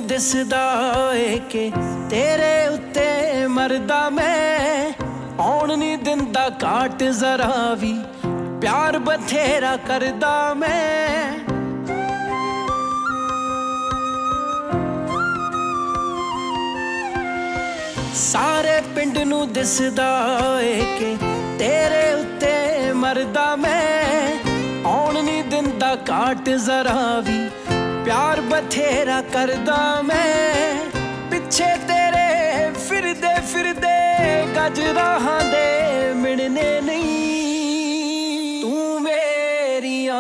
दिसदा ਏ ਕਿ तेरे उत्ते मरदा मैं आउण नहीं दिंदा घाट जरा भी प्यार बथेरा करदा मैं सारे पिंड नू दिसदा ਏ कि तेरे उत्ते मरदा मैं आउण नहीं दिंदा घाट जरा भी प्यार बथेरा करदा मैं पिछे तेरे फिरदे फिरदे गज राहां दे मिलने नहीं तू मेरिया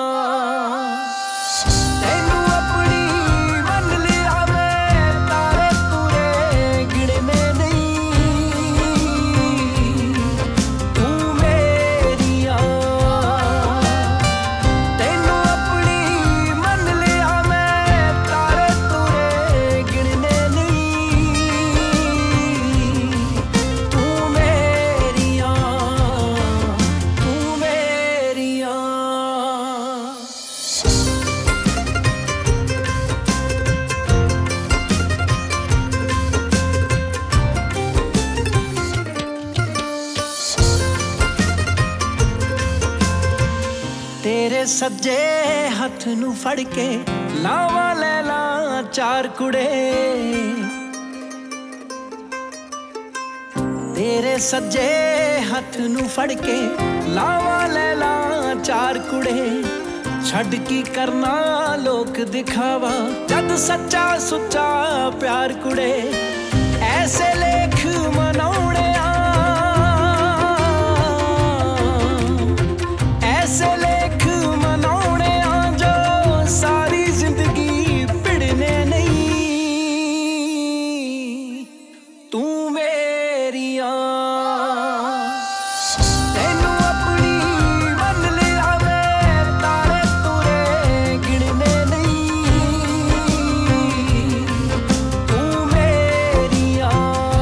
तेरे सज्जे हथ नू फड़ के लावा ले ला चार कुड़े तेरे सज्जे हथ नू फड़ के लावा ले ला चार कुड़े छड़ की करना लोक दिखावा जद सच्चा सुच्चा प्यार कुड़े ऐसे लेख मनाउणे ऐसे लेख मनाउणे जो सारी जिंदगी भिड़ने नहीं तू मेरिया तेनू अपनी मन लिया मैं तारे तुरे गिनने नहीं तू मेरिया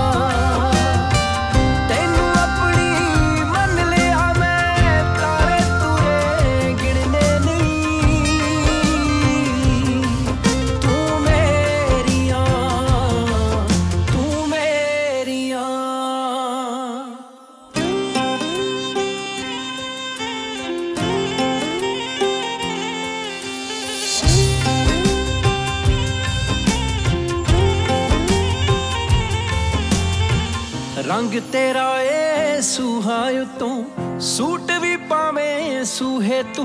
तेनू अपनी मन लिया मैं तारे तुरे गिनने नहीं तू मेरिया तू मेरिया रंग तेरा ए सूहा उतों सूट भी पावें सूहे तू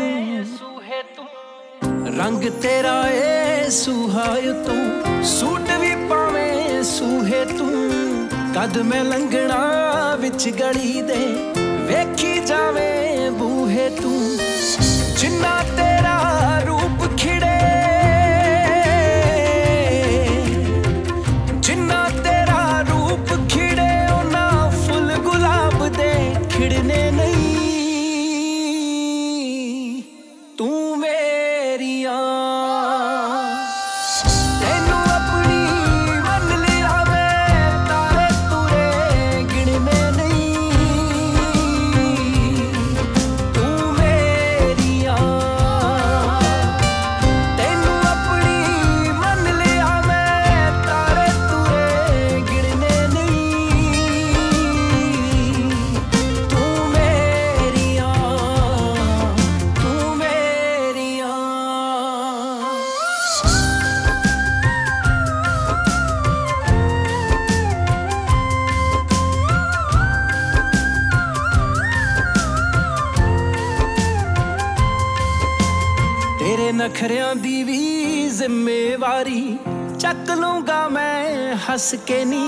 रंग तेरा ए सूहा उतों सूट भी पावें सूहे तू कद मैं लंघना विच गली दे वेखी जावे बूहे तू जिन्ना तेरा रूप खिड़े जिन्ना तेरा रूप खिड़े ओना फुल गुलाब दे खिड़ने नहीं तू मेरिया तेनू अपनी मन लिया मैं तारे तुरे गिनने नहीं तू मेरिया तेनू अपनी मन लिया मैं तारे तुरे गिनने नहीं तू मेरिया तू मेरिया तेरे नखरियां दी भी जिम्मेवारी चक लूंगा मैं हंस के नी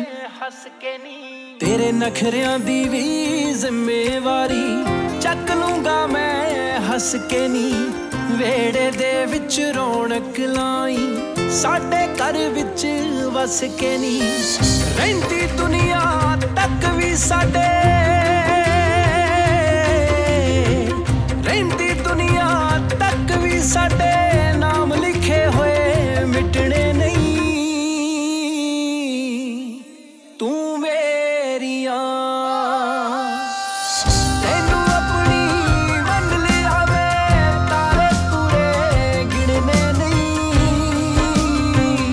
तेरे नखरियां दी भी जिम्मेवारी चक लूंगा मैं हंस के नी वेड़े दे विच रौनक लाई साडे घर विच वस के नी रहिंदी दुनिया तक भी साडे रहिंदी दुनिया तक भी साडे नाम लिखे होए मिटने नहीं तू मेरिया तेनू अपनी मन लिया मैं तारे तुरे गिनने नहीं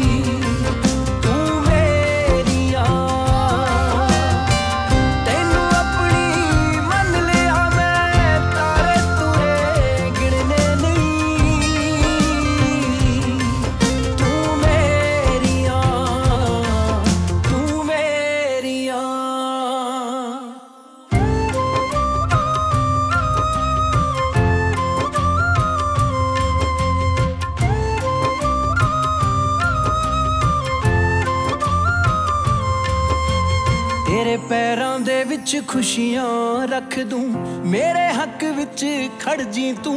ਤੇਰੇ ਪੈਰਾਂ ਦੇ ਵਿੱਚ ਖੁਸ਼ੀਆਂ ਰੱਖ ਦੂੰ, ਮੇਰੇ ਹੱਕ ਵਿੱਚ ਖੜ ਜੀ ਤੂੰ।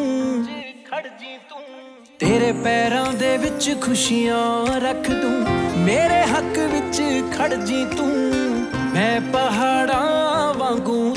ਤੇਰੇ ਪੈਰਾਂ ਦੇ ਵਿੱਚ ਖੁਸ਼ੀਆਂ ਰੱਖ ਦੂੰ, ਮੇਰੇ ਹੱਕ ਵਿੱਚ ਖੜ ਜੀ ਤੂੰ। ਮੈਂ ਪਹਾੜਾਂ ਵਾਂਗੂ